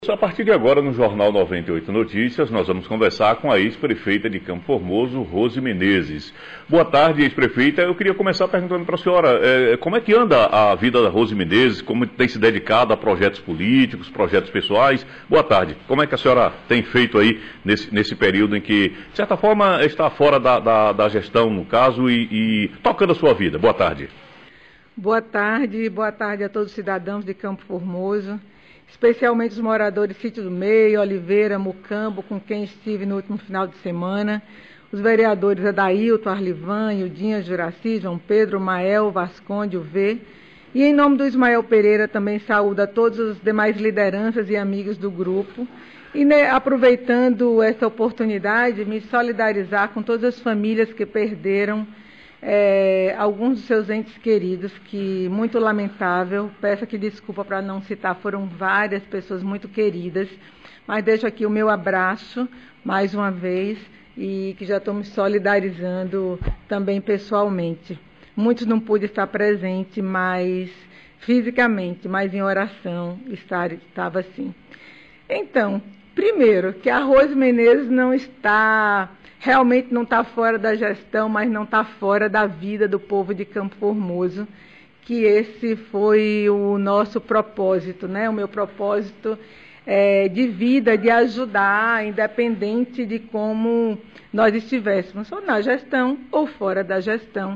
A partir de agora, no Jornal 98 Notícias, nós vamos conversar com a ex-prefeita de Campo Formoso, Rose Menezes. Boa tarde, ex-prefeita. Eu queria começar perguntando para a senhora, como é que anda a vida da Rose Menezes, como tem se dedicado a projetos políticos, projetos pessoais? Boa tarde. Como é que a senhora tem feito aí nesse período em que, de certa forma, está fora da gestão, no caso, e tocando a sua vida? Boa tarde. Boa tarde a todos os cidadãos de Campo Formoso, especialmente os moradores de Sítio do Meio, Oliveira, Mucambo, com quem estive no último final de semana, os vereadores Adailton, Arlivan, Ildinha, Juraci, João Pedro, Mael, Vasconde, V. E em nome do Ismael Pereira também saúdo a todas as demais lideranças e amigos do grupo. E aproveitando essa oportunidade, me solidarizar com todas as famílias que perderam alguns dos seus entes queridos, que muito lamentável, peço aqui desculpa para não citar, foram várias pessoas muito queridas, mas deixo aqui o meu abraço mais uma vez e que já estou me solidarizando também pessoalmente. Muitos não pude estar presente, mas fisicamente, mas em oração estava assim. Então, primeiro, que a Rose Menezes realmente não está fora da gestão, mas não está fora da vida do povo de Campo Formoso, que esse foi o nosso propósito, né? O meu propósito de vida, de ajudar, independente de como nós estivéssemos, ou na gestão ou fora da gestão.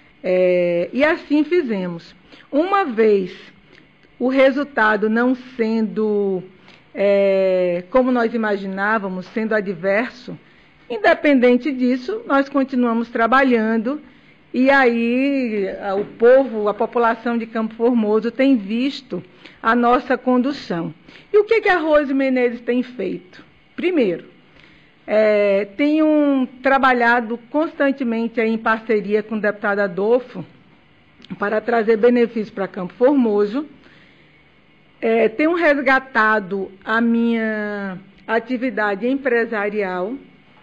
E assim fizemos. Uma vez o resultado não sendo como nós imaginávamos, sendo adverso, independente disso, nós continuamos trabalhando e aí o povo, a população de Campo Formoso tem visto a nossa condução. E o que a Rose Menezes tem feito? Primeiro, tenho trabalhado constantemente em parceria com o deputado Adolfo para trazer benefícios para Campo Formoso. Tenho resgatado a minha atividade empresarial.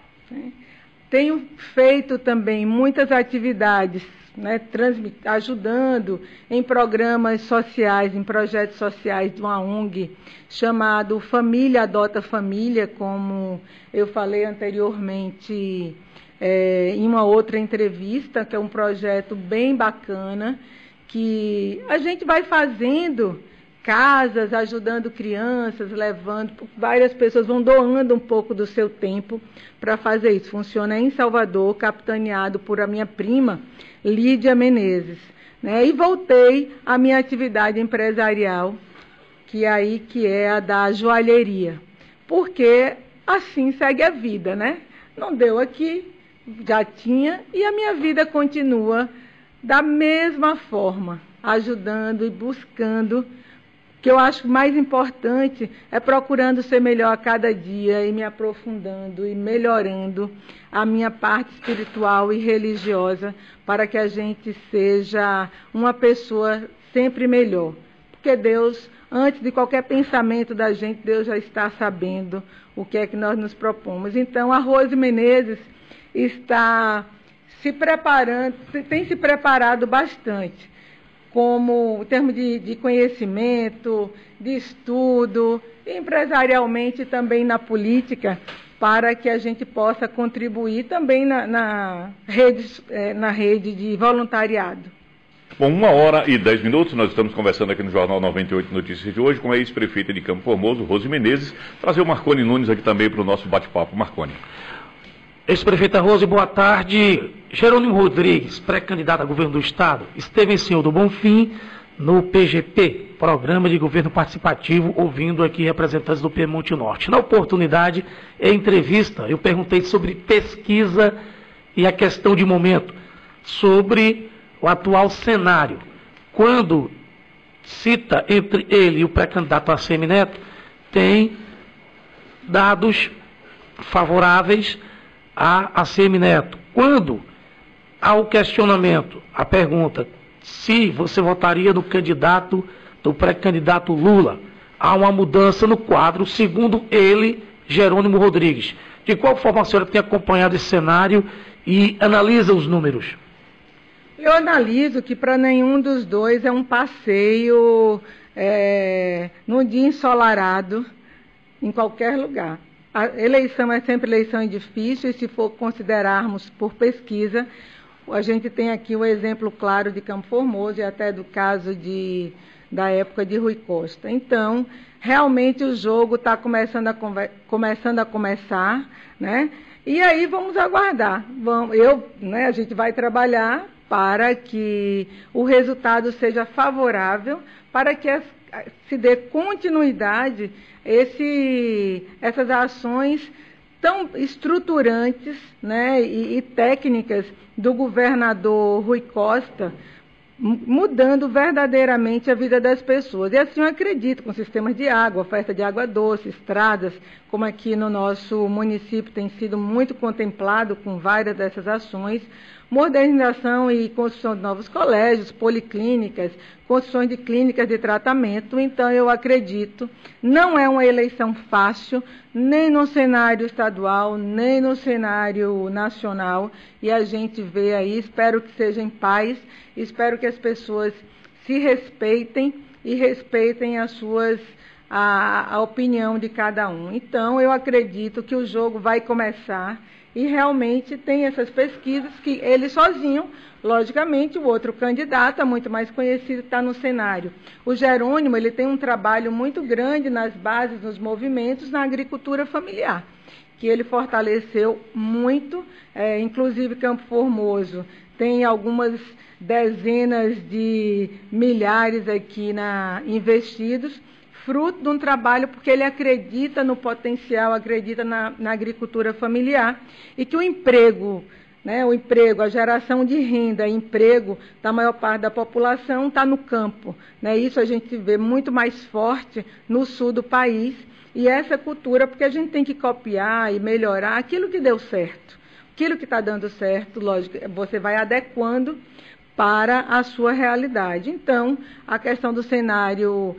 Tenho feito também muitas atividades, né, ajudando em programas sociais, em projetos sociais de uma ONG chamado Família Adota Família, como eu falei anteriormente em uma outra entrevista, que é um projeto bem bacana, que a gente vai fazendo casas, ajudando crianças, levando, várias pessoas vão doando um pouco do seu tempo para fazer isso. Funciona em Salvador, capitaneado por a minha prima, Lídia Menezes, né? E voltei à minha atividade empresarial, que é a da joalheria, porque assim segue a vida, né? Não deu aqui, já tinha, e a minha vida continua da mesma forma, ajudando e buscando. O que eu acho mais importante é procurando ser melhor a cada dia e me aprofundando e melhorando a minha parte espiritual e religiosa para que a gente seja uma pessoa sempre melhor. Porque Deus, antes de qualquer pensamento da gente, Deus já está sabendo o que é que nós nos propomos. Então, a Rose Menezes está se preparando, tem se preparado bastante, como em termos de conhecimento, de estudo, empresarialmente também na política, para que a gente possa contribuir também na rede de voluntariado. Bom, 1h10, nós estamos conversando aqui no Jornal 98 Notícias de hoje com a ex-prefeita de Campo Formoso, Rose Menezes. Trazer o Marconi Nunes aqui também para o nosso bate-papo. Marconi. Ex-prefeita Rose, boa tarde. Jerônimo Rodrigues, pré-candidato a governo do Estado, esteve em Senhor do Bonfim, no PGP, Programa de Governo Participativo, ouvindo aqui representantes do Piemonte Norte. Na oportunidade, em entrevista, eu perguntei sobre pesquisa e a questão de momento, sobre o atual cenário. Quando cita entre ele e o pré-candidato ACM Neto, tem dados favoráveis a ACM Neto. Quando há o questionamento, a pergunta, se você votaria no candidato, do pré-candidato Lula, há uma mudança no quadro, segundo ele, Jerônimo Rodrigues. De qual forma a senhora tem acompanhado esse cenário e analisa os números? Eu analiso que para nenhum dos dois é um passeio num dia ensolarado, em qualquer lugar. A eleição é sempre eleição difícil, e se for considerarmos por pesquisa, a gente tem aqui o exemplo claro de Campo Formoso e até do caso da época de Rui Costa. Então, realmente o jogo está começando a começar, né? E aí vamos aguardar. A gente vai trabalhar para que o resultado seja favorável, para que se dê continuidade essas ações tão estruturantes, né, e técnicas do governador Rui Costa, mudando verdadeiramente a vida das pessoas. E assim eu acredito, com sistemas de água, oferta de água doce, estradas, como aqui no nosso município tem sido muito contemplado com várias dessas ações, modernização e construção de novos colégios, policlínicas, construção de clínicas de tratamento. Então, eu acredito, não é uma eleição fácil, nem no cenário estadual, nem no cenário nacional, e a gente vê aí, espero que seja em paz, espero que as pessoas se respeitem e respeitem a opinião de cada um. Então, eu acredito que o jogo vai começar. E realmente tem essas pesquisas que ele sozinho, logicamente, o outro candidato, muito mais conhecido, está no cenário. O Jerônimo, ele tem um trabalho muito grande nas bases, nos movimentos, na agricultura familiar, que ele fortaleceu muito, inclusive Campo Formoso tem algumas dezenas de milhares aqui investidos, fruto de um trabalho, porque ele acredita no potencial, acredita na agricultura familiar, e que o emprego, a geração de renda, emprego da maior parte da população está no campo, né? Isso a gente vê muito mais forte no sul do país, e essa cultura, porque a gente tem que copiar e melhorar aquilo que deu certo. Aquilo que está dando certo, lógico, você vai adequando para a sua realidade. Então, a questão do cenário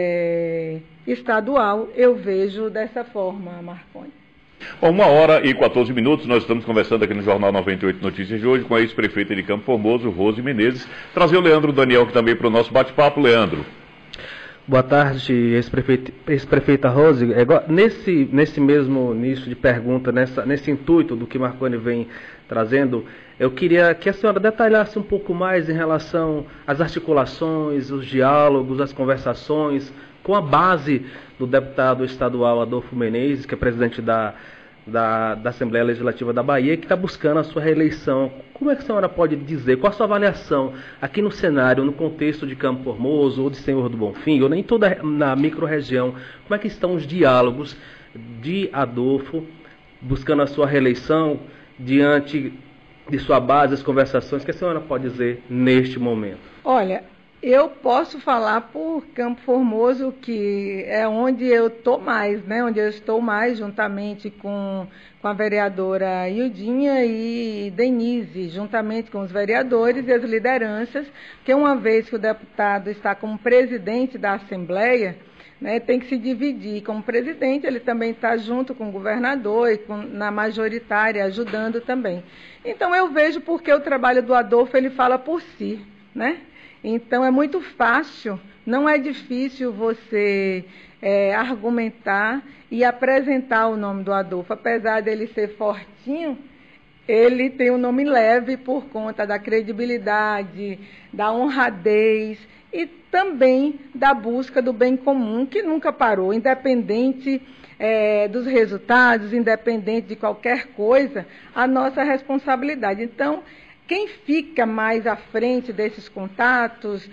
estadual, eu vejo dessa forma, Marconi. Bom, 1h14, nós estamos conversando aqui no Jornal 98 Notícias de hoje com a ex-prefeita de Campo Formoso, Rose Menezes. Trazer o Leandro Daniel aqui também para o nosso bate-papo. Leandro. Boa tarde, ex-prefeita Rose. Nesse mesmo início de pergunta, nesse intuito do que Marconi vem trazendo, eu queria que a senhora detalhasse um pouco mais em relação às articulações, os diálogos, as conversações com a base do deputado estadual Adolfo Menezes, que é presidente da Assembleia Legislativa da Bahia, que está buscando a sua reeleição. Como é que a senhora pode dizer, qual a sua avaliação aqui no cenário, no contexto de Campo Formoso, ou de Senhor do Bonfim, ou nem toda na micro-região, como é que estão os diálogos de Adolfo buscando a sua reeleição diante de sua base, as conversações que a senhora pode dizer neste momento? Olha, eu posso falar por Campo Formoso, que é onde eu estou mais, né? Onde eu estou mais, juntamente com a vereadora Ildinha e Denise, juntamente com os vereadores e as lideranças, que uma vez que o deputado está como presidente da Assembleia, né, tem que se dividir. Como presidente, ele também está junto com o governador e na majoritária, ajudando também. Então, eu vejo porque o trabalho do Adolfo, ele fala por si, né? Então, é muito fácil, não é difícil você argumentar e apresentar o nome do Adolfo. Apesar dele ser fortinho, ele tem um nome leve por conta da credibilidade, da honradez e também da busca do bem comum, que nunca parou, independente dos resultados, independente de qualquer coisa, a nossa responsabilidade. Então, quem fica mais à frente desses contatos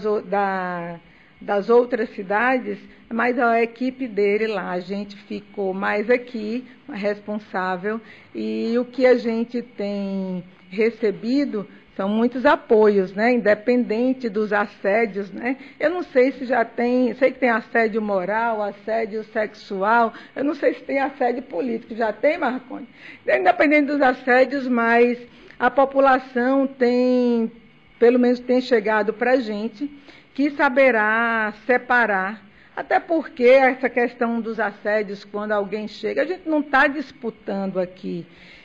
das outras cidades, mais a equipe dele lá. A gente ficou mais aqui, responsável, e o que a gente tem recebido são muitos apoios, né? Independente dos assédios, né? Eu não sei se já tem, sei que tem assédio moral, assédio sexual, eu não sei se tem assédio político, já tem, Marconi? Independente dos assédios, mas a população tem, pelo menos tem chegado para a gente, que saberá separar, até porque essa questão dos assédios, quando alguém chega, a gente não está disputando aqui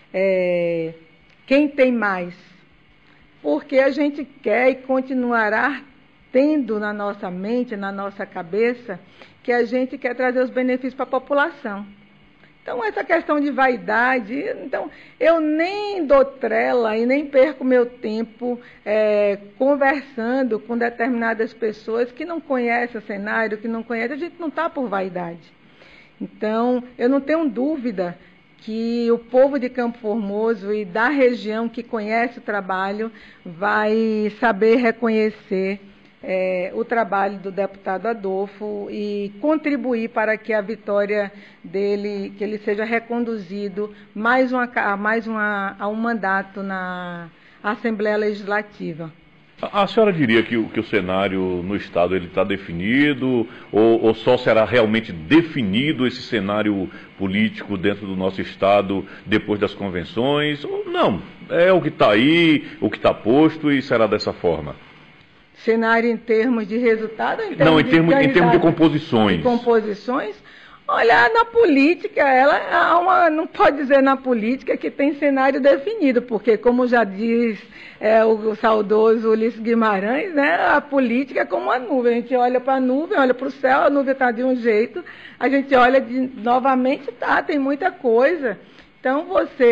quem tem mais, porque a gente quer e continuará tendo na nossa mente, na nossa cabeça, que a gente quer trazer os benefícios para a população. Então, essa questão de vaidade, então, eu nem dou trela e nem perco meu tempo conversando com determinadas pessoas que não conhecem o cenário, que não conhecem, a gente não está por vaidade. Então, eu não tenho dúvida que o povo de Campo Formoso e da região que conhece o trabalho vai saber reconhecer o trabalho do deputado Adolfo e contribuir para que a vitória dele, que ele seja reconduzido a um mandato na Assembleia Legislativa. A senhora diria que o cenário no Estado está definido ou só será realmente definido esse cenário político dentro do nosso Estado depois das convenções? Ou não, é o que está aí, o que está posto e será dessa forma? Cenário em termos de resultado? Em termos de composições. De composições? Olha, na política, não pode dizer na política que tem cenário definido, porque, como já diz o saudoso Ulisses Guimarães, né, a política é como uma nuvem. A gente olha para a nuvem, olha para o céu, a nuvem está de um jeito, a gente olha novamente, tem muita coisa. Então,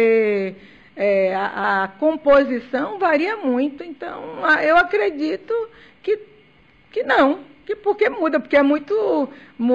a composição varia muito. Então, eu acredito que não. Porque muda, porque é muda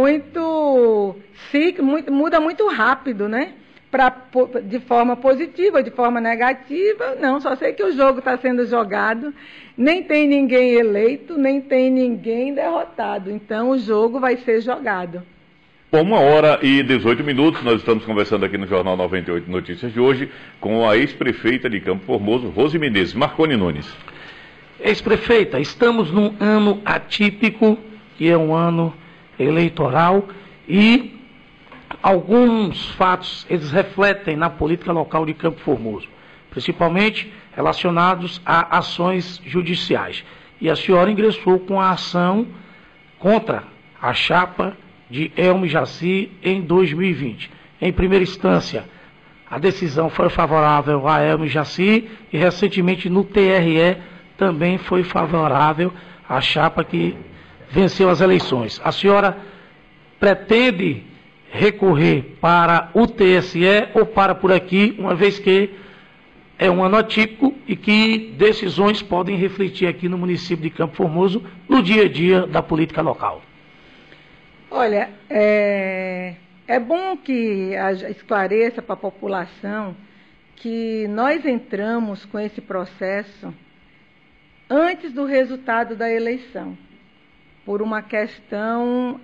muito rápido, né? De forma positiva, de forma negativa, não, só sei que o jogo está sendo jogado, nem tem ninguém eleito, nem tem ninguém derrotado, então o jogo vai ser jogado. Bom, 1h18, nós estamos conversando aqui no Jornal 98 Notícias de hoje com a ex-prefeita de Campo Formoso, Rose Menezes. Marconi Nunes. Ex-prefeita, estamos num ano atípico, que é um ano eleitoral, e alguns fatos, eles refletem na política local de Campo Formoso, principalmente relacionados a ações judiciais. E a senhora ingressou com a ação contra a chapa de Elmo Jaci em 2020. Em primeira instância, a decisão foi favorável a Elmo Jaci e recentemente no TRE também foi favorável à chapa que venceu as eleições. A senhora pretende recorrer para o TSE ou para por aqui, uma vez que é um ano atípico e que decisões podem refletir aqui no município de Campo Formoso no dia a dia da política local? Olha, é bom que esclareça para a população que nós entramos com esse processo antes do resultado da eleição, por uma questão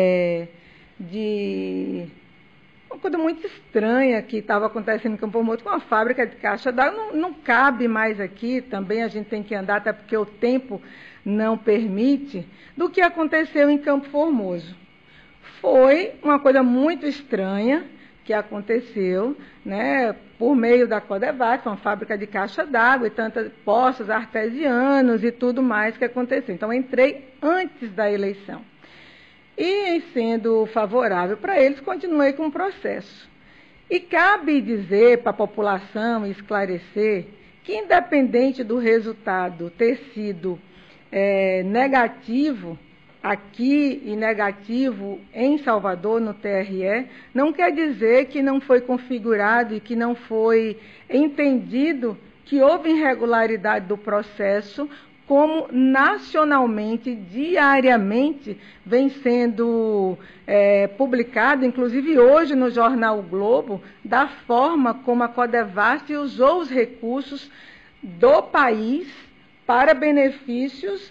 de uma coisa muito estranha que estava acontecendo em Campo Formoso com a fábrica de caixa d'água. Não cabe mais aqui, também a gente tem que andar, até porque o tempo não permite, do que aconteceu em Campo Formoso. Foi uma coisa muito estranha que aconteceu, né, por meio da Codevasf, uma fábrica de caixa d'água e tantos poços artesianos e tudo mais que aconteceu. Então, entrei antes da eleição. E, sendo favorável para eles, continuei com o processo. E cabe dizer para a população, esclarecer, que independente do resultado ter sido negativo aqui e negativo em Salvador, no TRE, não quer dizer que não foi configurado e que não foi entendido que houve irregularidade do processo, como nacionalmente, diariamente, vem sendo publicado, inclusive hoje no jornal o Globo, da forma como a Codevasf usou os recursos do país para benefícios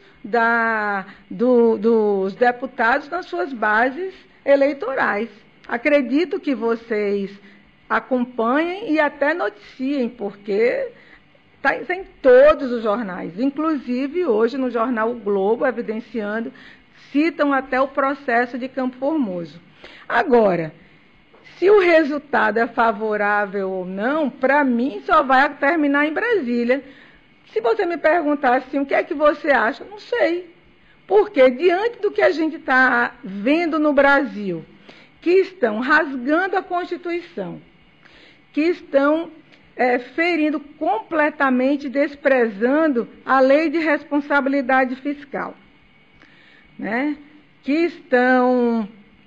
dos deputados nas suas bases eleitorais. Acredito que vocês acompanhem e até noticiem, porque está em todos os jornais, inclusive hoje no jornal O Globo, evidenciando, citam até o processo de Campo Formoso. Agora, se o resultado é favorável ou não, para mim só vai terminar em Brasília. Se você me perguntar assim, o que é que você acha? Não sei. Porque diante do que a gente está vendo no Brasil, que estão rasgando a Constituição, que estão ferindo completamente, desprezando a lei de responsabilidade fiscal, né? Que estão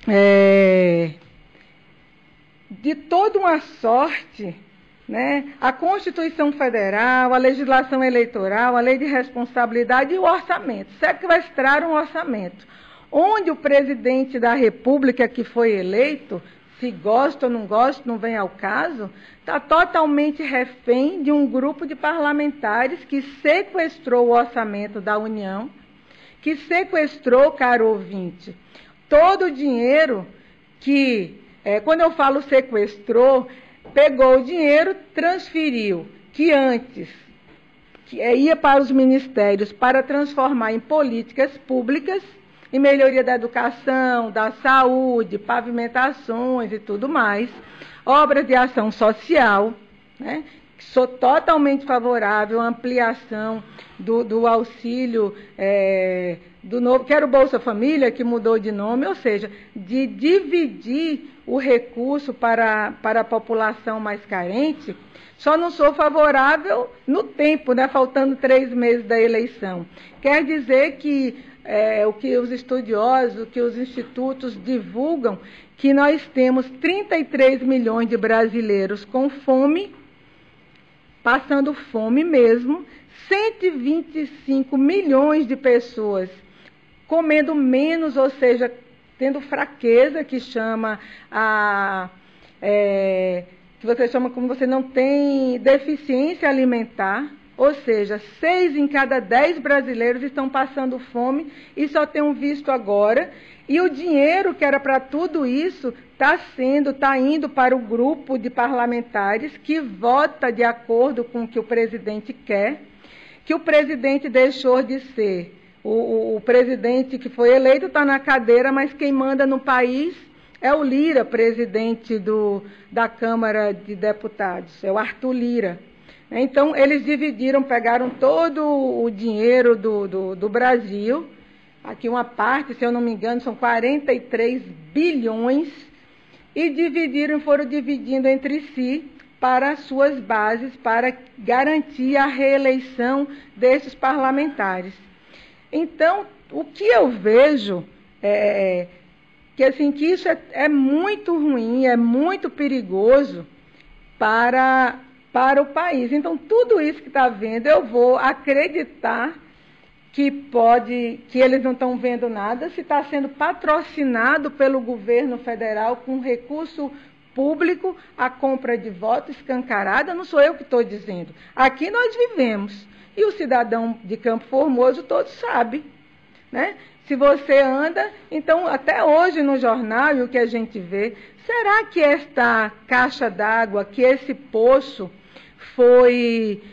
de toda uma sorte, né, a Constituição Federal, a legislação eleitoral, a lei de responsabilidade e o orçamento. Sequestraram o orçamento, onde o presidente da República que foi eleito, se gosta ou não gosta, não vem ao caso, está totalmente refém de um grupo de parlamentares que sequestrou o orçamento da União, que sequestrou, caro ouvinte, todo o dinheiro que, quando eu falo sequestrou, pegou o dinheiro, transferiu, que antes ia para os ministérios para transformar em políticas públicas, em melhoria da educação, da saúde, pavimentações e tudo mais, obras de ação social, né? Sou totalmente favorável à ampliação do auxílio, do novo, que era o Bolsa Família, que mudou de nome, ou seja, de dividir o recurso para a população mais carente. Só não sou favorável no tempo, né, faltando 3 meses da eleição. Quer dizer que o que os estudiosos, o que os institutos divulgam, que nós temos 33 milhões de brasileiros com fome, passando fome mesmo, 125 milhões de pessoas comendo menos, ou seja, tendo fraqueza, que chama que você chama como você não tem deficiência alimentar, ou seja, 6 em cada 10 brasileiros estão passando fome e só tem um visto agora. E o dinheiro que era para tudo isso está indo para o grupo de parlamentares que vota de acordo com o que o presidente quer, que o presidente deixou de ser. O presidente que foi eleito está na cadeira, mas quem manda no país é o Lira, presidente da Câmara de Deputados, é o Arthur Lira. Então, eles dividiram, pegaram todo o dinheiro do Brasil, aqui uma parte, se eu não me engano, são 43 bilhões, e foram dividindo entre si para as suas bases, para garantir a reeleição desses parlamentares. Então, o que eu vejo que isso é muito ruim, é muito perigoso para o país. Então, tudo isso que está vendo, eu vou acreditar que eles não estão vendo nada, se está sendo patrocinado pelo governo federal com recurso público, a compra de voto escancarada, não sou eu que estou dizendo. Aqui nós vivemos, e o cidadão de Campo Formoso todos sabe, né? Se você anda, então até hoje no jornal, e o que a gente vê, será que esta caixa d'água, que esse poço foi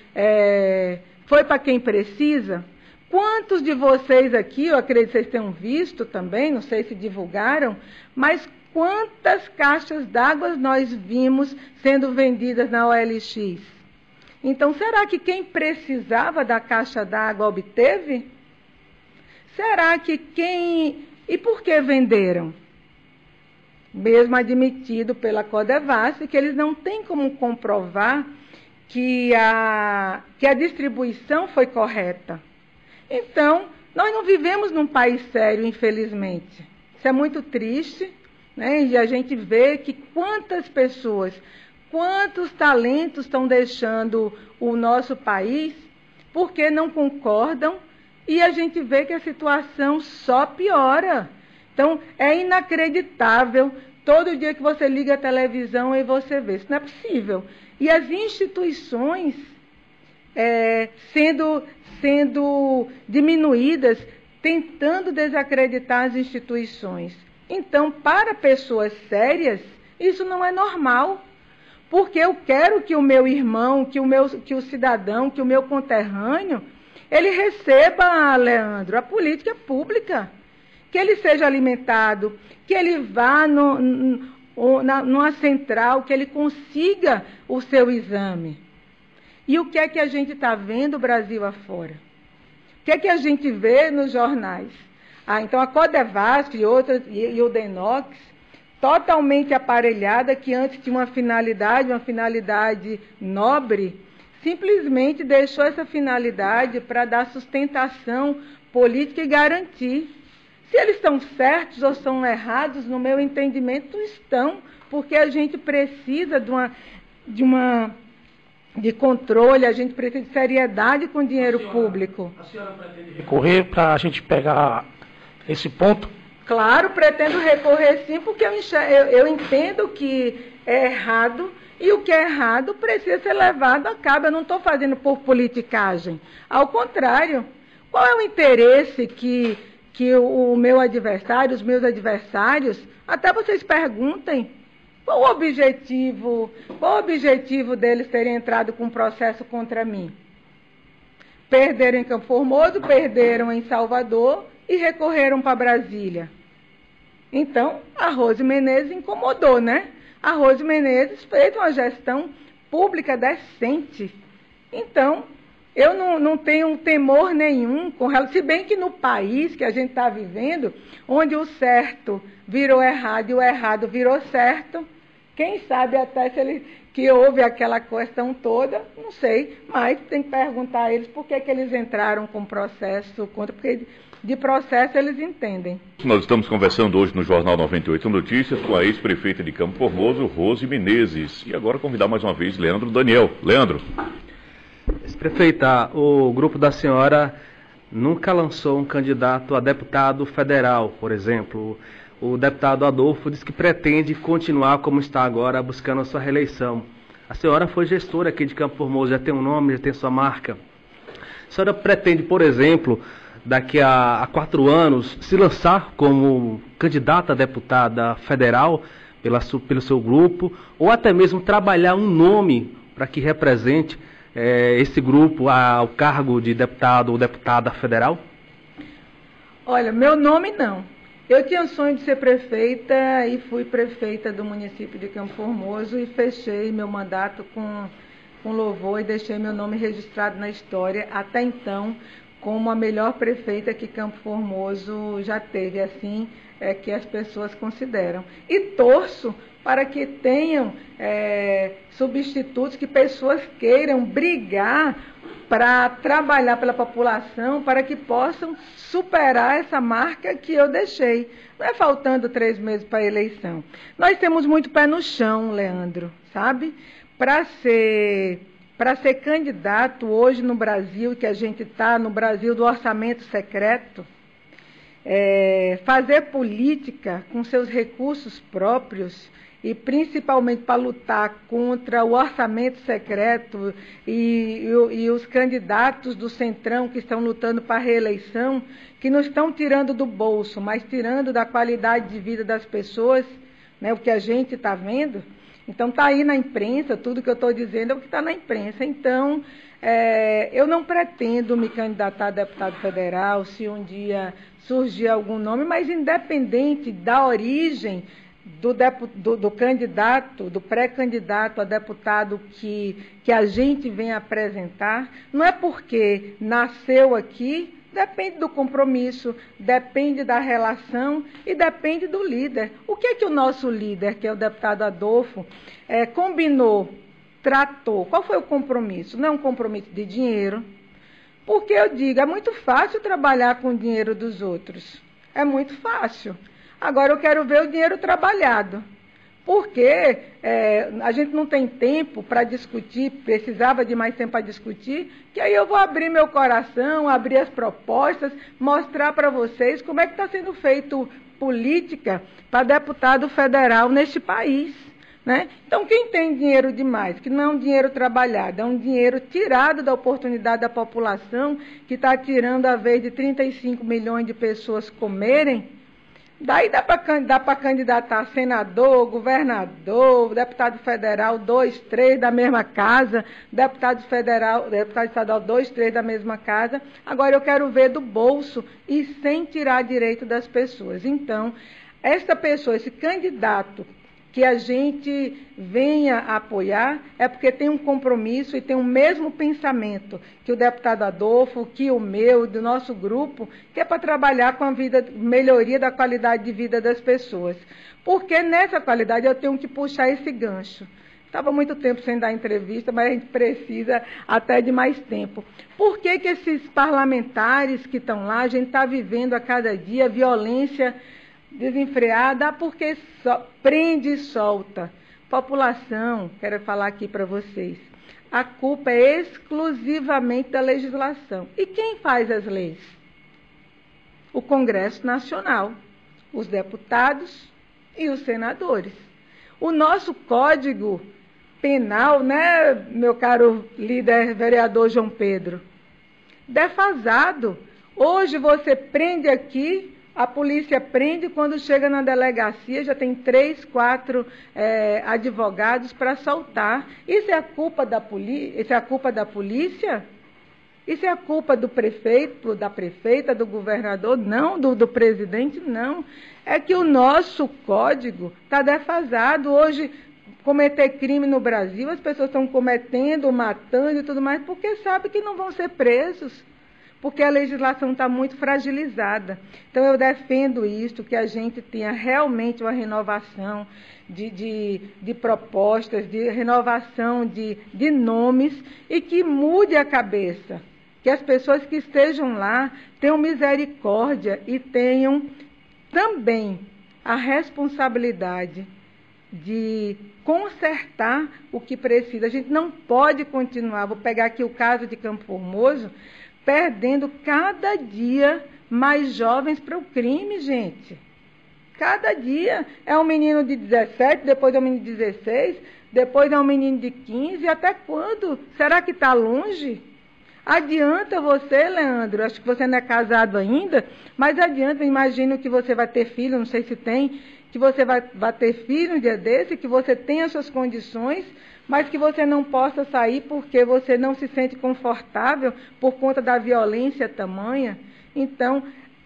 para quem precisa? Quantos de vocês aqui, eu acredito que vocês tenham visto também, não sei se divulgaram, mas quantas caixas d'água nós vimos sendo vendidas na OLX? Então, será que quem precisava da caixa d'água obteve? Será que E por que venderam? Mesmo admitido pela Codevasf, que eles não têm como comprovar que a distribuição foi correta. Então, nós não vivemos num país sério, infelizmente. Isso é muito triste, né? E a gente vê que quantas pessoas, quantos talentos estão deixando o nosso país porque não concordam, e a gente vê que a situação só piora. Então, é inacreditável, todo dia que você liga a televisão e você vê, isso não é possível. E as instituições sendo diminuídas, tentando desacreditar as instituições. Então, para pessoas sérias, isso não é normal. Porque eu quero que o meu irmão, que o cidadão, que o meu conterrâneo, ele receba, Leandro, a política pública. Que ele seja alimentado, que ele vá numa central, que ele consiga o seu exame. E o que é que a gente está vendo Brasil afora? O que é que a gente vê nos jornais? Então a Codevasf e o Denox, totalmente aparelhada, que antes tinha uma finalidade nobre, simplesmente deixou essa finalidade para dar sustentação política e garantir. Se eles estão certos ou são errados, no meu entendimento, estão, porque a gente precisa de controle, a gente precisa de seriedade com o dinheiro público. A senhora pretende recorrer para a gente pegar esse ponto? Claro, pretendo recorrer sim, porque eu entendo que é errado, e o que é errado precisa ser levado a cabo. Eu não estou fazendo por politicagem. Ao contrário, qual é o interesse que o meu adversário, os meus adversários, até vocês perguntem, qual o objetivo deles terem entrado com um processo contra mim? Perderam em Campo Formoso, perderam em Salvador e recorreram para Brasília. Então, a Rose Menezes incomodou, né? A Rose Menezes fez uma gestão pública decente. Então, eu não tenho temor nenhum com relação, se bem que no país que a gente está vivendo, onde o certo virou errado e o errado virou certo, quem sabe até que houve aquela questão toda, não sei, mas tem que perguntar a eles por que eles entraram com processo contra, porque de processo eles entendem. Nós estamos conversando hoje no Jornal 98 Notícias com a ex-prefeita de Campo Formoso, Rose Menezes. E agora convidar mais uma vez Leandro Daniel. Leandro. Ex-prefeita, o grupo da senhora nunca lançou um candidato a deputado federal, por exemplo. O deputado Adolfo diz que pretende continuar como está agora, buscando a sua reeleição. A senhora foi gestora aqui de Campo Formoso, já tem um nome, já tem sua marca. A senhora pretende, por exemplo, daqui a 4 anos, se lançar como candidata a deputada federal pelo seu grupo, ou até mesmo trabalhar um nome para que represente esse grupo ao cargo de deputado ou deputada federal? Olha, meu nome não. Eu tinha o sonho de ser prefeita e fui prefeita do município de Campo Formoso e fechei meu mandato com louvor e deixei meu nome registrado na história, até então, como a melhor prefeita que Campo Formoso já teve, assim é que as pessoas consideram. E torço para que tenham substitutos, que pessoas queiram brigar para trabalhar pela população, para que possam superar essa marca que eu deixei. Não é faltando 3 meses para a eleição. Nós temos muito pé no chão, Leandro, sabe? Para ser candidato hoje no Brasil, que a gente está no Brasil do orçamento secreto, fazer política com seus recursos próprios, e principalmente para lutar contra o orçamento secreto e os candidatos do Centrão que estão lutando para a reeleição, que não estão tirando do bolso, mas tirando da qualidade de vida das pessoas, né, o que a gente está vendo. Então está aí na imprensa, tudo que eu estou dizendo é o que está na imprensa. Então, eu não pretendo me candidatar a deputado federal se um dia surgir algum nome, mas independente da origem do candidato, do pré-candidato a deputado que a gente vem apresentar, não é porque nasceu aqui, depende do compromisso, depende da relação e depende do líder. O que é que o nosso líder, que é o deputado Adolfo, combinou, tratou? Qual foi o compromisso? Não é um compromisso de dinheiro, porque eu digo, é muito fácil trabalhar com o dinheiro dos outros, é muito fácil. Agora eu quero ver o dinheiro trabalhado, porque a gente não tem tempo para discutir, precisava de mais tempo para discutir, que aí eu vou abrir meu coração, abrir as propostas, mostrar para vocês como é que está sendo feito política para deputado federal neste país, né? Então, quem tem dinheiro demais, que não é um dinheiro trabalhado, é um dinheiro tirado da oportunidade da população, que está tirando a vez de 35 milhões de pessoas comerem, daí dá para candidatar a senador, governador, deputado federal, 2, 3 da mesma casa, deputado estadual, 2, 3 da mesma casa. Agora eu quero ver do bolso e sem tirar direito das pessoas. Então, esta pessoa, esse candidato que a gente venha a apoiar, é porque tem um compromisso e tem o mesmo pensamento que o deputado Adolfo, que o meu, do nosso grupo, que é para trabalhar com a melhoria da qualidade de vida das pessoas. Porque nessa qualidade eu tenho que puxar esse gancho. Estava muito tempo sem dar entrevista, mas a gente precisa até de mais tempo. Por que que esses parlamentares que estão lá, a gente está vivendo a cada dia violência desenfreada? Porque prende e solta. População, quero falar aqui para vocês, a culpa é exclusivamente da legislação. E quem faz as leis? O Congresso Nacional, os deputados e os senadores. O nosso Código Penal, né, meu caro líder vereador João Pedro, defasado. Hoje você prende aqui, a polícia prende, quando chega na delegacia já tem 3, 4 advogados para soltar. Isso é a culpa da polícia? Isso é a culpa da polícia? Isso é a culpa do prefeito, da prefeita, do governador? Não. Do presidente? Não. É que o nosso código está defasado. Hoje, cometer crime no Brasil, as pessoas estão cometendo, matando e tudo mais, porque sabem que não vão ser presos, porque a legislação está muito fragilizada. Então, eu defendo isso, que a gente tenha realmente uma renovação de propostas, de renovação de nomes, e que mude a cabeça. Que as pessoas que estejam lá tenham misericórdia e tenham também a responsabilidade de consertar o que precisa. A gente não pode continuar, vou pegar aqui o caso de Campo Formoso, perdendo cada dia mais jovens para o crime, gente. Cada dia é um menino de 17, depois é um menino de 16, depois é um menino de 15, até quando? Será que está longe? Adianta você, Leandro, acho que você não é casado ainda, mas adianta, imagino que você vai ter filho, não sei se tem, que você vai ter filho um dia desse, que você tenha suas condições, mas que você não possa sair porque você não se sente confortável por conta da violência tamanha. Então,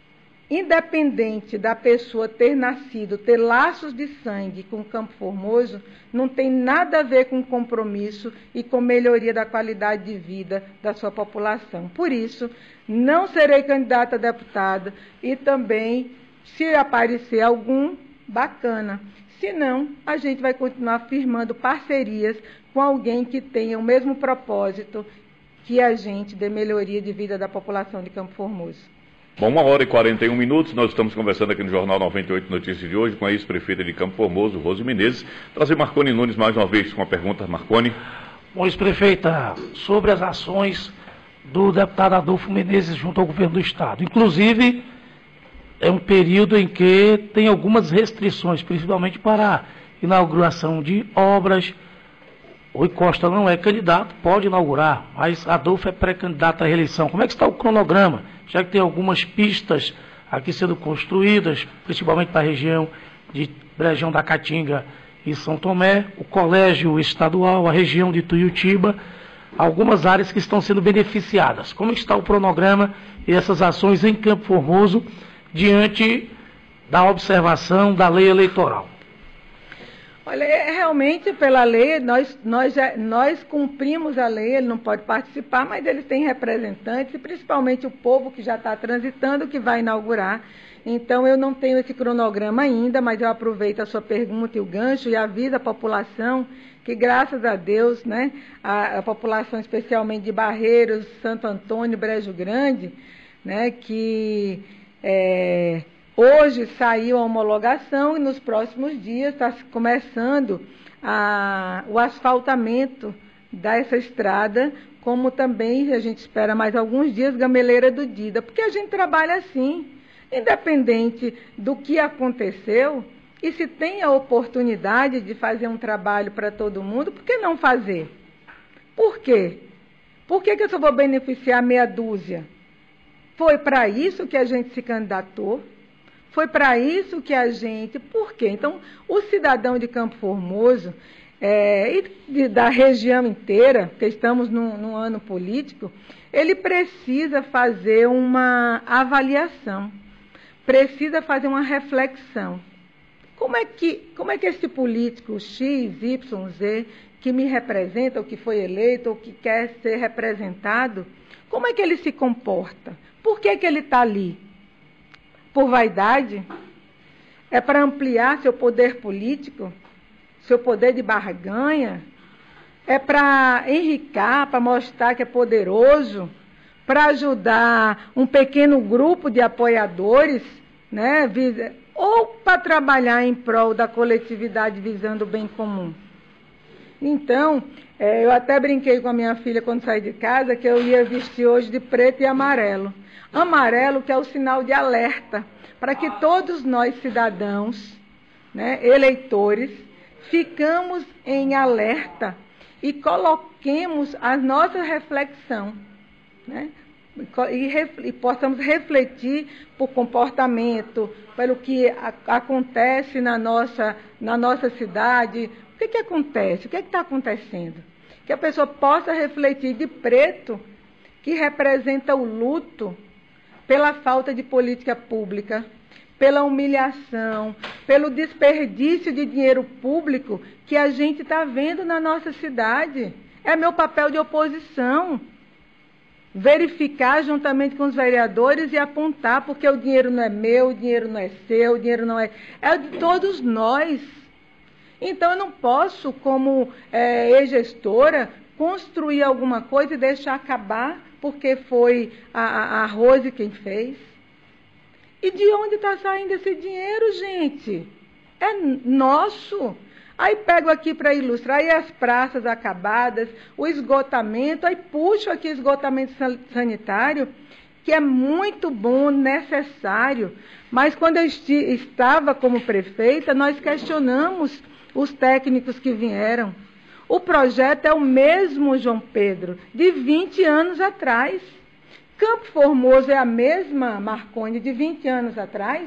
independente da pessoa ter nascido, ter laços de sangue com Campo Formoso, não tem nada a ver com compromisso e com melhoria da qualidade de vida da sua população. Por isso, não serei candidata a deputada e também, se aparecer algum, bacana. Se não, a gente vai continuar firmando parcerias com alguém que tenha o mesmo propósito que a gente de melhoria de vida da população de Campo Formoso. Bom, 1h41, nós estamos conversando aqui no Jornal 98 Notícias de hoje com a ex-prefeita de Campo Formoso, Rose Menezes. Trazer Marconi Nunes mais uma vez com a pergunta. Marconi. Bom, ex-prefeita, sobre as ações do deputado Adolfo Menezes junto ao governo do Estado. Inclusive, é um período em que tem algumas restrições, principalmente para a inauguração de obras. Rui Costa não é candidato, pode inaugurar, mas Adolfo é pré-candidato à reeleição. Como é que está o cronograma? Já que tem algumas pistas aqui sendo construídas, principalmente para a região de Brejão da Caatinga e São Tomé, o Colégio Estadual, a região de Tuiutiba, algumas áreas que estão sendo beneficiadas. Como está o cronograma e essas ações em Campo Formoso diante da observação da lei eleitoral? Olha, realmente, pela lei, nós cumprimos a lei, ele não pode participar, mas eles têm representantes, e principalmente o povo que já está transitando, que vai inaugurar. Então, eu não tenho esse cronograma ainda, mas eu aproveito a sua pergunta e o gancho e aviso a população que, graças a Deus, né, a população especialmente de Barreiros, Santo Antônio, Brejo Grande, né, que hoje saiu a homologação e nos próximos dias está começando o asfaltamento dessa estrada, como também a gente espera mais alguns dias, Gameleira do Dida, porque a gente trabalha assim, independente do que aconteceu, e se tem a oportunidade de fazer um trabalho para todo mundo, por que não fazer? Por quê? Por que eu só vou beneficiar meia dúzia? Foi para isso que a gente se candidatou. Foi para isso que a gente... Por quê? Então, o cidadão de Campo Formoso e da região inteira, porque estamos num ano político, ele precisa fazer uma avaliação, precisa fazer uma reflexão. Como é que esse político X, Y, Z, que me representa, ou que foi eleito, ou que quer ser representado, como é que ele se comporta? Por que ele está ali? Por vaidade? É para ampliar seu poder político? seu poder de barganha, é para enriquecer, para mostrar que é poderoso, para ajudar um pequeno grupo de apoiadores, né, ou para trabalhar em prol da coletividade visando o bem comum. Então, eu até brinquei com a minha filha quando saí de casa que eu ia vestir hoje de preto e amarelo. Amarelo, que é o sinal de alerta, para que todos nós cidadãos, né, eleitores, ficamos em alerta e coloquemos a nossa reflexão, né, e possamos refletir por comportamento, pelo que acontece na nossa cidade. O que acontece? O que está acontecendo? Que a pessoa possa refletir de preto, que representa o luto pela falta de política pública, pela humilhação, pelo desperdício de dinheiro público que a gente está vendo na nossa cidade. É meu papel de oposição. Verificar juntamente com os vereadores e apontar, porque o dinheiro não é meu, o dinheiro não é seu, o dinheiro não é de todos nós. Então, eu não posso, como ex-gestora, construir alguma coisa e deixar acabar, porque foi a Rose quem fez. E de onde está saindo esse dinheiro, gente? É nosso. Aí pego aqui para ilustrar, aí as praças acabadas, o esgotamento, aí puxo aqui esgotamento sanitário, que é muito bom, necessário. Mas quando eu estava como prefeita, nós questionamos os técnicos que vieram. O projeto é o mesmo, João Pedro, de 20 anos atrás. Campo Formoso é a mesma, Marconi, de 20 anos atrás?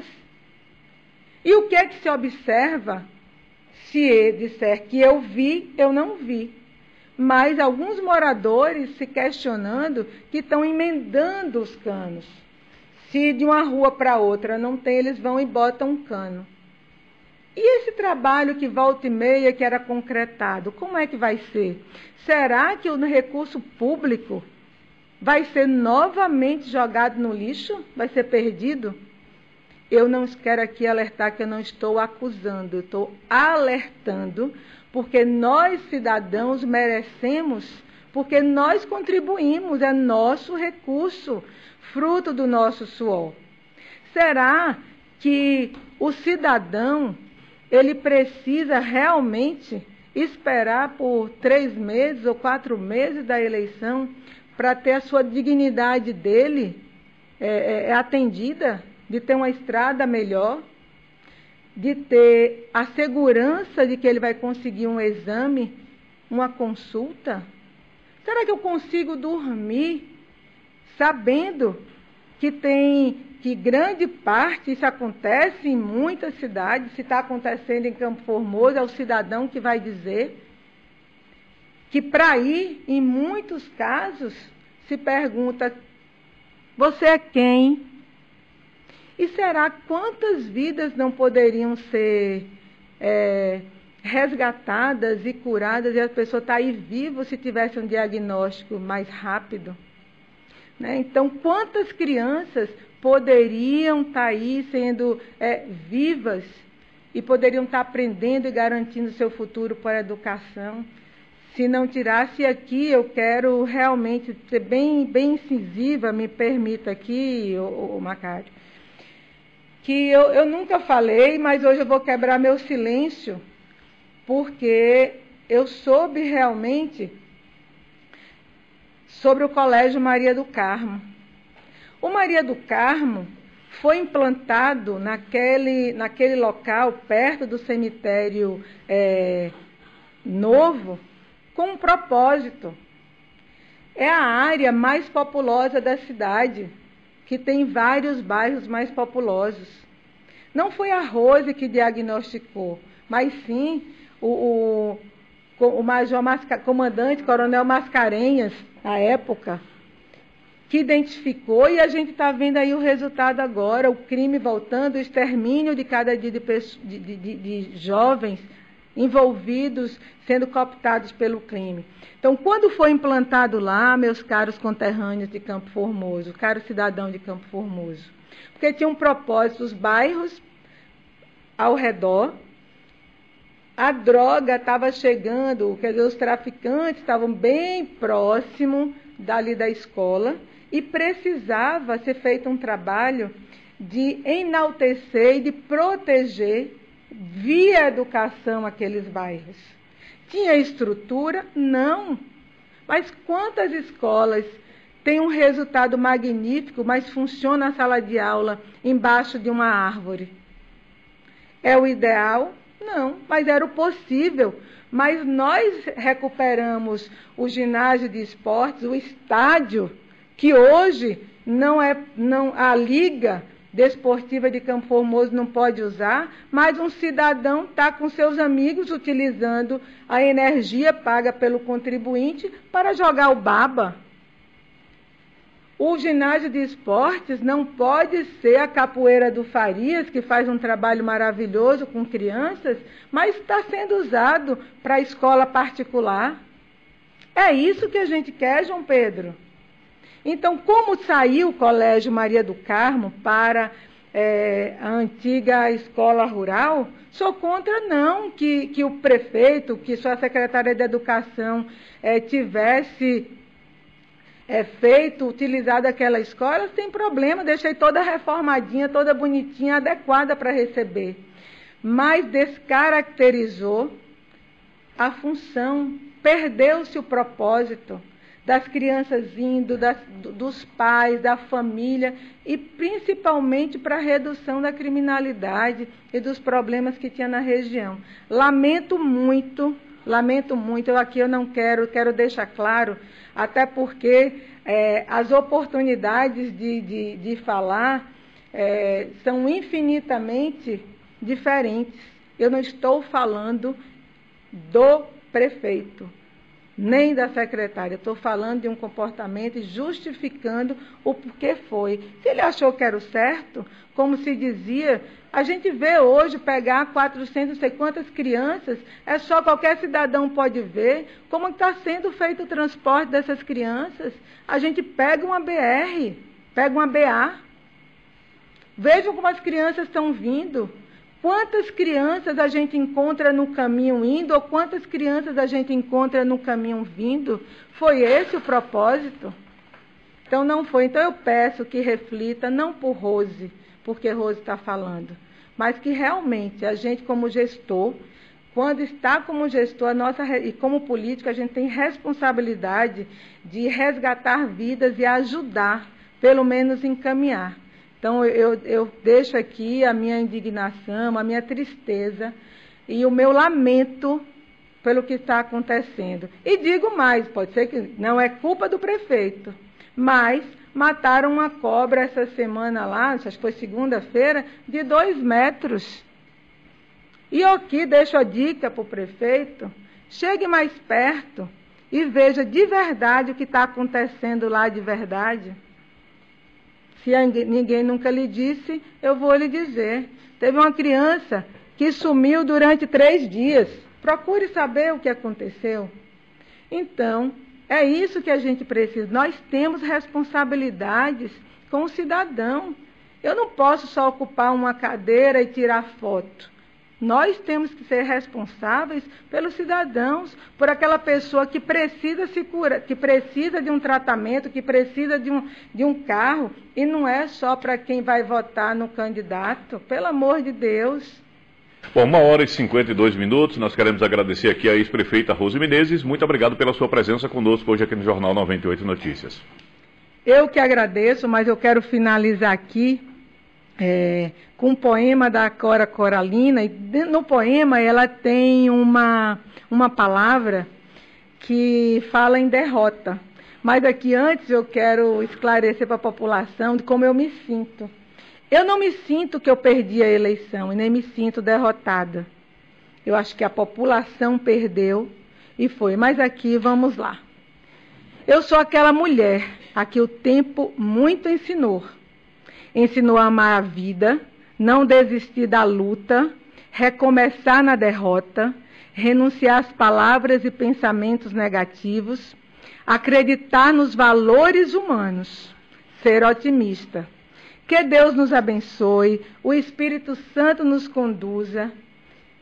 E o que é que se observa? Se ele disser que eu vi, eu não vi. Mas alguns moradores se questionando que estão emendando os canos. Se de uma rua para outra não tem, eles vão e botam um cano. E esse trabalho que volta e meia, que era concretado, como é que vai ser? Será que o recurso público vai ser novamente jogado no lixo? Vai ser perdido? Eu não quero aqui alertar que eu não estou acusando, eu estou alertando, porque nós, cidadãos, merecemos, porque nós contribuímos, é nosso recurso, fruto do nosso suor. Será que o cidadão, ele precisa realmente esperar por 3 meses ou 4 meses da eleição para ter a sua dignidade dele atendida? De ter uma estrada melhor, de ter a segurança de que ele vai conseguir um exame, uma consulta? Será que eu consigo dormir sabendo que grande parte, isso acontece em muitas cidades, se está acontecendo em Campo Formoso, é o cidadão que vai dizer que para ir, em muitos casos, se pergunta, você é quem? E será quantas vidas não poderiam ser resgatadas e curadas e a pessoa está aí viva se tivesse um diagnóstico mais rápido? Né? Então, quantas crianças poderiam estar aí sendo vivas e poderiam estar aprendendo e garantindo seu futuro para a educação? Se não tirasse aqui, eu quero realmente ser bem incisiva, me permita aqui, Macário, que eu nunca falei, mas hoje eu vou quebrar meu silêncio, porque eu soube realmente sobre o Colégio Maria do Carmo. O Maria do Carmo foi implantado naquele local, perto do cemitério novo, com um propósito. É a área mais populosa da cidade, que tem vários bairros mais populosos. Não foi a Rose que diagnosticou, mas sim o major comandante, coronel Mascarenhas, à época, que identificou, e a gente está vendo aí o resultado agora, o crime voltando, o extermínio de cada dia de jovens envolvidos, sendo cooptados pelo crime. Então, quando foi implantado lá, meus caros conterrâneos de Campo Formoso, caro cidadão de Campo Formoso, porque tinha um propósito, os bairros ao redor, a droga estava chegando, quer dizer, os traficantes estavam bem próximo dali da escola e precisava ser feito um trabalho de enaltecer e de proteger via educação aqueles bairros. Tinha estrutura? Não. Mas quantas escolas têm um resultado magnífico, mas funciona a sala de aula embaixo de uma árvore? É o ideal? Não, mas era o possível. Mas nós recuperamos o ginásio de esportes, o estádio, que hoje a Liga Desportiva de Campo Formoso não pode usar, mas um cidadão está com seus amigos utilizando a energia paga pelo contribuinte para jogar o baba. O ginásio de esportes não pode ser a capoeira do Farias, que faz um trabalho maravilhoso com crianças, mas está sendo usado para a escola particular. É isso que a gente quer, João Pedro? Então, como saiu o Colégio Maria do Carmo para a antiga escola rural, sou contra não que o prefeito, que sua secretária de Educação tivesse utilizado aquela escola, sem problema, deixei toda reformadinha, toda bonitinha, adequada para receber. Mas descaracterizou a função, perdeu-se o propósito das crianças indo, dos pais, da família, e principalmente para a redução da criminalidade e dos problemas que tinha na região. Lamento muito, eu não quero deixar claro, até porque as oportunidades de falar são infinitamente diferentes. Eu não estou falando do prefeito, nem da secretária. Estou falando de um comportamento e justificando o porquê foi. Se ele achou que era o certo, como se dizia, a gente vê hoje pegar 400, não sei quantas crianças, é só qualquer cidadão pode ver como está sendo feito o transporte dessas crianças. A gente pega uma BR, pega uma BA, vejam como as crianças estão vindo. Quantas crianças a gente encontra no caminho indo, ou quantas crianças a gente encontra no caminho vindo? Foi esse o propósito? Então não foi. Então eu peço que reflita, não por Rose, porque Rose está falando, mas que realmente a gente como gestor, quando está como gestor, e como político, a gente tem responsabilidade de resgatar vidas e ajudar, pelo menos encaminhar. Então, eu deixo aqui a minha indignação, a minha tristeza e o meu lamento pelo que está acontecendo. E digo mais, pode ser que não é culpa do prefeito, mas mataram uma cobra essa semana lá, acho que foi segunda-feira, de 2 metros. E eu aqui deixo a dica para o prefeito, chegue mais perto e veja de verdade o que está acontecendo lá de verdade. Se ninguém nunca lhe disse, eu vou lhe dizer. Teve uma criança que sumiu durante 3 dias. Procure saber o que aconteceu. Então, é isso que a gente precisa. Nós temos responsabilidades com o cidadão. Eu não posso só ocupar uma cadeira e tirar foto. Nós temos que ser responsáveis pelos cidadãos, por aquela pessoa que precisa se curar, que precisa de um tratamento, que precisa de um carro, e não é só para quem vai votar no candidato, pelo amor de Deus. Bom, 1h52, nós queremos agradecer aqui a ex-prefeita Rose Menezes. Muito obrigado pela sua presença conosco hoje aqui no Jornal 98 Notícias. Eu que agradeço, mas eu quero finalizar aqui com um poema da Cora Coralina, e no poema ela tem uma palavra que fala em derrota. Mas aqui antes eu quero esclarecer para a população de como eu me sinto. Eu não me sinto que eu perdi a eleição e nem me sinto derrotada. Eu acho que a população perdeu e foi. Mas aqui vamos lá. Eu sou aquela mulher a que o tempo muito ensinou. Ensinou a amar a vida, não desistir da luta, recomeçar na derrota, renunciar às palavras e pensamentos negativos, acreditar nos valores humanos, ser otimista. Que Deus nos abençoe, o Espírito Santo nos conduza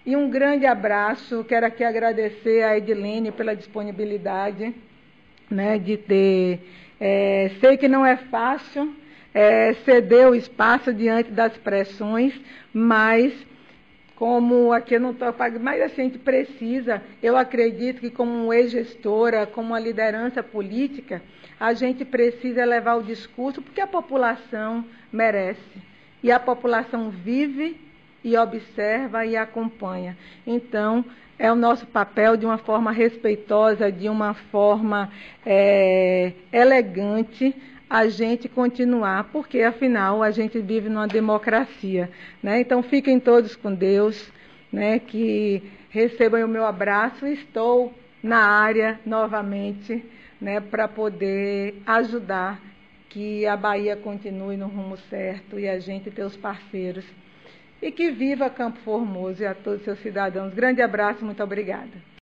E um grande abraço, quero aqui agradecer a Edilene pela disponibilidade, né, de ter... sei que não é fácil ceder o espaço diante das pressões, mas como aqui eu não estou pagando, mas assim, a gente precisa, eu acredito que como ex-gestora, como uma liderança política, a gente precisa levar o discurso, porque a população merece, e a população vive e observa e acompanha. Então, é o nosso papel de uma forma respeitosa, de uma forma elegante, a gente continuar, porque afinal a gente vive numa democracia, né? Então fiquem todos com Deus, né? Que recebam o meu abraço. Estou na área novamente, né? Para poder ajudar que a Bahia continue no rumo certo e a gente ter os parceiros. E que viva Campo Formoso e a todos os seus cidadãos. Grande abraço, muito obrigada.